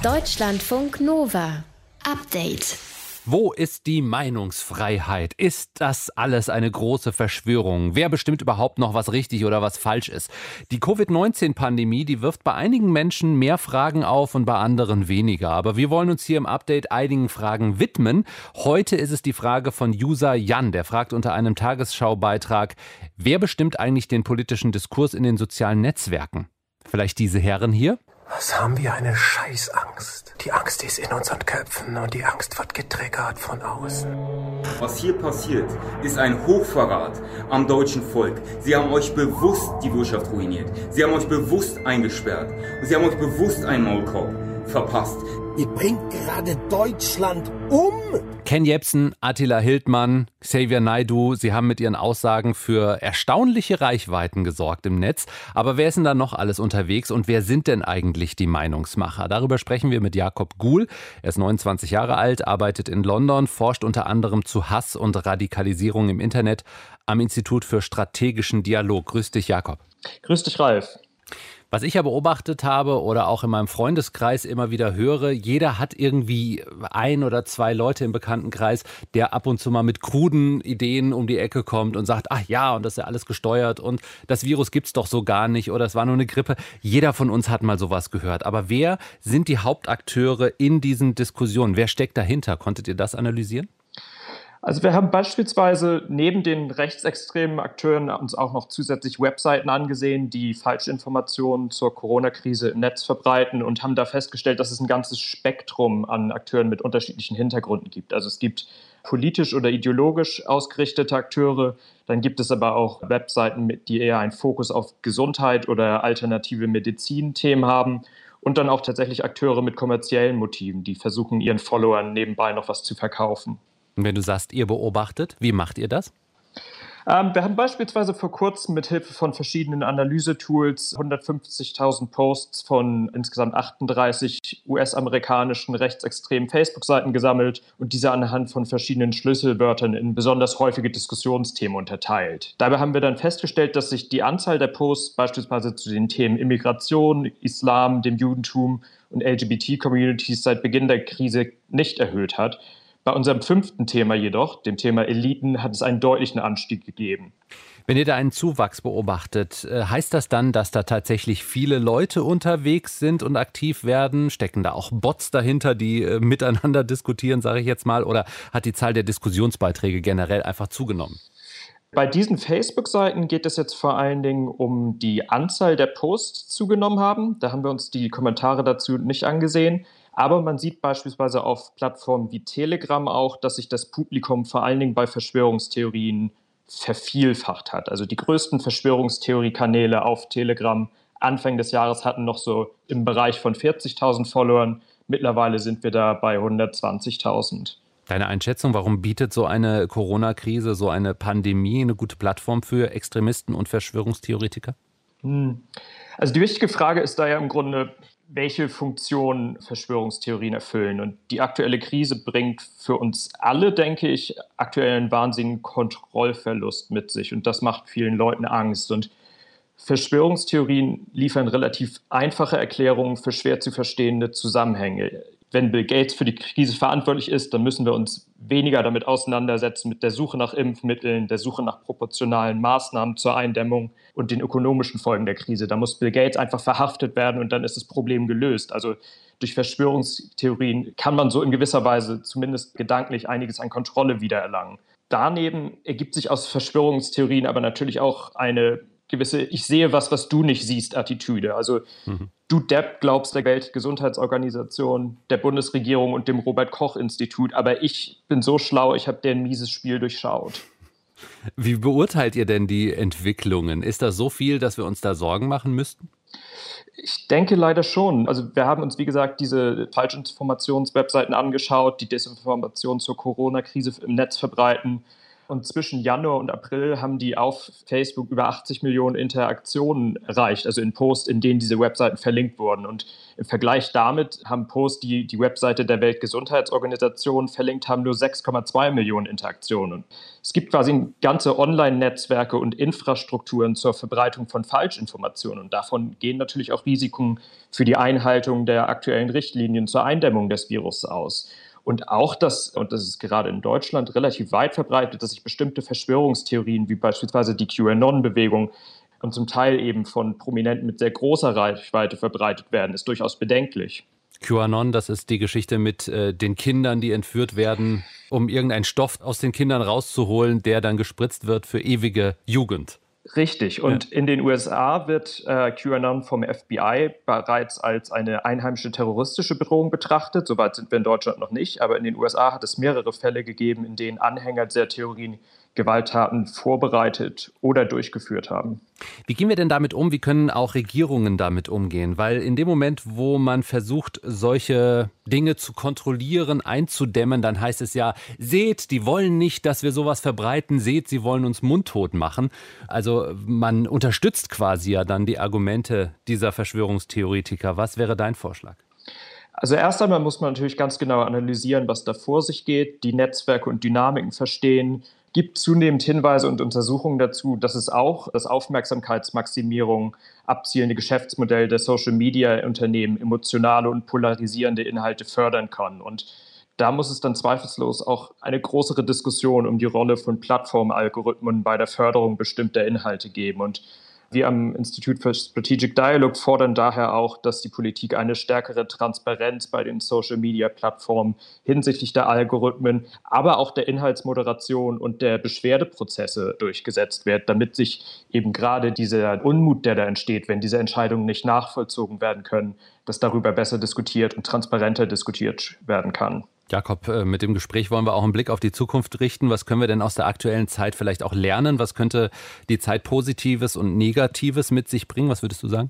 Deutschlandfunk Nova. Update. Wo ist die Meinungsfreiheit? Ist das alles eine große Verschwörung? Wer bestimmt überhaupt noch, was richtig oder was falsch ist? Die Covid-19-Pandemie, die wirft bei einigen Menschen mehr Fragen auf und bei anderen weniger. Aber wir wollen uns hier im Update einigen Fragen widmen. Heute ist es die Frage von User Jan. Der fragt unter einem Tagesschau-Beitrag: Wer bestimmt eigentlich den politischen Diskurs in den sozialen Netzwerken? Vielleicht diese Herren hier? Was haben wir eine Scheißangst? Die Angst, die ist in unseren Köpfen und die Angst wird getriggert von außen. Was hier passiert, ist ein Hochverrat am deutschen Volk. Sie haben euch bewusst die Wirtschaft ruiniert. Sie haben euch bewusst eingesperrt. Und sie haben euch bewusst einen Maulkorb verpasst. Ihr bringt gerade Deutschland um. Ken Jebsen, Attila Hildmann, Xavier Naidoo, sie haben mit ihren Aussagen für erstaunliche Reichweiten gesorgt im Netz. Aber wer ist denn da noch alles unterwegs und wer sind denn eigentlich die Meinungsmacher? Darüber sprechen wir mit Jakob Guhl. Er ist 29 Jahre alt, arbeitet in London, forscht unter anderem zu Hass und Radikalisierung im Internet am Institut für strategischen Dialog. Grüß dich, Jakob. Grüß dich, Ralf. Was ich ja beobachtet habe oder auch in meinem Freundeskreis immer wieder höre, jeder hat irgendwie ein oder zwei Leute im Bekanntenkreis, der ab und zu mal mit kruden Ideen um die Ecke kommt und sagt, ach ja, und das ist ja alles gesteuert und das Virus gibt's doch so gar nicht oder es war nur eine Grippe. Jeder von uns hat mal sowas gehört. Aber wer sind die Hauptakteure in diesen Diskussionen? Wer steckt dahinter? Konntet ihr das analysieren? Also wir haben beispielsweise neben den rechtsextremen Akteuren uns auch noch zusätzlich Webseiten angesehen, die Falschinformationen zur Corona-Krise im Netz verbreiten und haben da festgestellt, dass es ein ganzes Spektrum an Akteuren mit unterschiedlichen Hintergründen gibt. Also es gibt politisch oder ideologisch ausgerichtete Akteure, dann gibt es aber auch Webseiten, die eher einen Fokus auf Gesundheit oder alternative Medizin-Themen haben und dann auch tatsächlich Akteure mit kommerziellen Motiven, die versuchen, ihren Followern nebenbei noch was zu verkaufen. Und wenn du sagst, ihr beobachtet, wie macht ihr das? Wir haben beispielsweise vor kurzem mit Hilfe von verschiedenen Analysetools 150.000 Posts von insgesamt 38 US-amerikanischen rechtsextremen Facebook-Seiten gesammelt und diese anhand von verschiedenen Schlüsselwörtern in besonders häufige Diskussionsthemen unterteilt. Dabei haben wir dann festgestellt, dass sich die Anzahl der Posts beispielsweise zu den Themen Immigration, Islam, dem Judentum und LGBT-Communities seit Beginn der Krise nicht erhöht hat. Bei unserem 5. Thema jedoch, dem Thema Eliten, hat es einen deutlichen Anstieg gegeben. Wenn ihr da einen Zuwachs beobachtet, heißt das dann, dass da tatsächlich viele Leute unterwegs sind und aktiv werden? Stecken da auch Bots dahinter, die miteinander diskutieren, sage ich jetzt mal? Oder hat die Zahl der Diskussionsbeiträge generell einfach zugenommen? Bei diesen Facebook-Seiten geht es jetzt vor allen Dingen um die Anzahl der Posts zugenommen haben. Da haben wir uns die Kommentare dazu nicht angesehen. Aber man sieht beispielsweise auf Plattformen wie Telegram auch, dass sich das Publikum vor allen Dingen bei Verschwörungstheorien vervielfacht hat. Also die größten Verschwörungstheorie-Kanäle auf Telegram Anfang des Jahres hatten noch so im Bereich von 40.000 Followern. Mittlerweile sind wir da bei 120.000. Deine Einschätzung, warum bietet so eine Corona-Krise, so eine Pandemie eine gute Plattform für Extremisten und Verschwörungstheoretiker? Also die wichtige Frage ist da ja im Grunde, welche Funktion Verschwörungstheorien erfüllen. Und die aktuelle Krise bringt für uns alle, denke ich, aktuell einen wahnsinnigen Kontrollverlust mit sich. Und das macht vielen Leuten Angst. Und Verschwörungstheorien liefern relativ einfache Erklärungen für schwer zu verstehende Zusammenhänge. Wenn Bill Gates für die Krise verantwortlich ist, dann müssen wir uns weniger damit auseinandersetzen mit der Suche nach Impfmitteln, der Suche nach proportionalen Maßnahmen zur Eindämmung und den ökonomischen Folgen der Krise. Da muss Bill Gates einfach verhaftet werden und dann ist das Problem gelöst. Also durch Verschwörungstheorien kann man so in gewisser Weise zumindest gedanklich einiges an Kontrolle wiedererlangen. Daneben ergibt sich aus Verschwörungstheorien aber natürlich auch eine gewisse Ich sehe was du nicht siehst Attitüde. Also du Depp glaubst der Weltgesundheitsorganisation, der Bundesregierung und dem Robert-Koch-Institut, aber ich bin so schlau, ich habe deren mieses Spiel durchschaut. Wie beurteilt ihr denn die Entwicklungen? Ist das so viel, dass wir uns da Sorgen machen müssten? Ich denke leider schon. Also wir haben uns, wie gesagt, diese Falschinformationswebseiten angeschaut, die Desinformation zur Corona-Krise im Netz verbreiten. Und zwischen Januar und April haben die auf Facebook über 80 Millionen Interaktionen erreicht, also in Posts, in denen diese Webseiten verlinkt wurden. Und im Vergleich damit haben Posts, die die Webseite der Weltgesundheitsorganisation verlinkt haben, nur 6,2 Millionen Interaktionen. Und es gibt quasi ganze Online-Netzwerke und Infrastrukturen zur Verbreitung von Falschinformationen. Und davon gehen natürlich auch Risiken für die Einhaltung der aktuellen Richtlinien zur Eindämmung des Virus aus. Und auch und das ist gerade in Deutschland relativ weit verbreitet, dass sich bestimmte Verschwörungstheorien, wie beispielsweise die QAnon-Bewegung, und zum Teil eben von Prominenten mit sehr großer Reichweite verbreitet werden, ist durchaus bedenklich. QAnon, das ist die Geschichte mit den Kindern, die entführt werden, um irgendeinen Stoff aus den Kindern rauszuholen, der dann gespritzt wird für ewige Jugend. Richtig. Und in den USA wird QAnon vom FBI bereits als eine einheimische terroristische Bedrohung betrachtet. Soweit sind wir in Deutschland noch nicht. Aber in den USA hat es mehrere Fälle gegeben, in denen Anhänger dieser Theorien Gewalttaten vorbereitet oder durchgeführt haben. Wie gehen wir denn damit um? Wie können auch Regierungen damit umgehen? Weil in dem Moment, wo man versucht, solche Dinge zu kontrollieren, einzudämmen, dann heißt es ja, seht, die wollen nicht, dass wir sowas verbreiten, seht, sie wollen uns mundtot machen. Also man unterstützt quasi ja dann die Argumente dieser Verschwörungstheoretiker. Was wäre dein Vorschlag? Also erst einmal muss man natürlich ganz genau analysieren, was da vor sich geht, die Netzwerke und Dynamiken verstehen. Gibt zunehmend Hinweise und Untersuchungen dazu, dass es auch das Aufmerksamkeitsmaximierung abzielende Geschäftsmodell der Social-Media-Unternehmen emotionale und polarisierende Inhalte fördern kann. Und da muss es dann zweifellos auch eine größere Diskussion um die Rolle von Plattformalgorithmen bei der Förderung bestimmter Inhalte geben. Und wir am Institute for Strategic Dialogue fordern daher auch, dass die Politik eine stärkere Transparenz bei den Social-Media-Plattformen hinsichtlich der Algorithmen, aber auch der Inhaltsmoderation und der Beschwerdeprozesse durchgesetzt wird, damit sich eben gerade dieser Unmut, der da entsteht, wenn diese Entscheidungen nicht nachvollzogen werden können, dass darüber besser diskutiert und transparenter diskutiert werden kann. Jakob, mit dem Gespräch wollen wir auch einen Blick auf die Zukunft richten. Was können wir denn aus der aktuellen Zeit vielleicht auch lernen? Was könnte die Zeit Positives und Negatives mit sich bringen? Was würdest du sagen?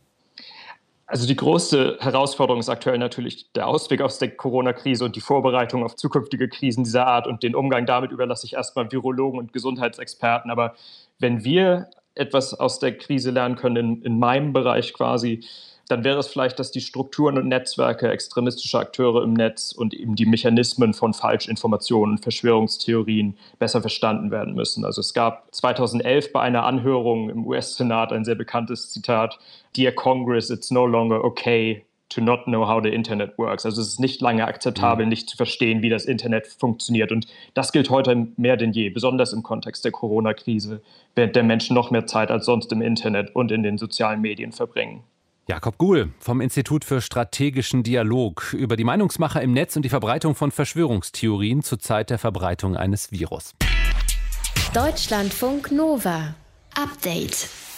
Also die größte Herausforderung ist aktuell natürlich der Ausweg aus der Corona-Krise und die Vorbereitung auf zukünftige Krisen dieser Art. Und den Umgang damit überlasse ich erstmal Virologen und Gesundheitsexperten. Aber wenn wir etwas aus der Krise lernen können, in meinem Bereich quasi, dann wäre es vielleicht, dass die Strukturen und Netzwerke extremistischer Akteure im Netz und eben die Mechanismen von Falschinformationen und Verschwörungstheorien besser verstanden werden müssen. Also es gab 2011 bei einer Anhörung im US-Senat ein sehr bekanntes Zitat: Dear Congress, it's no longer okay to not know how the Internet works. Also es ist nicht lange akzeptabel, nicht zu verstehen, wie das Internet funktioniert. Und das gilt heute mehr denn je, besonders im Kontext der Corona-Krise, während der Menschen noch mehr Zeit als sonst im Internet und in den sozialen Medien verbringen. Jakob Guhl vom Institut für strategischen Dialog über die Meinungsmacher im Netz und die Verbreitung von Verschwörungstheorien zur Zeit der Verbreitung eines Virus. Deutschlandfunk Nova. Update.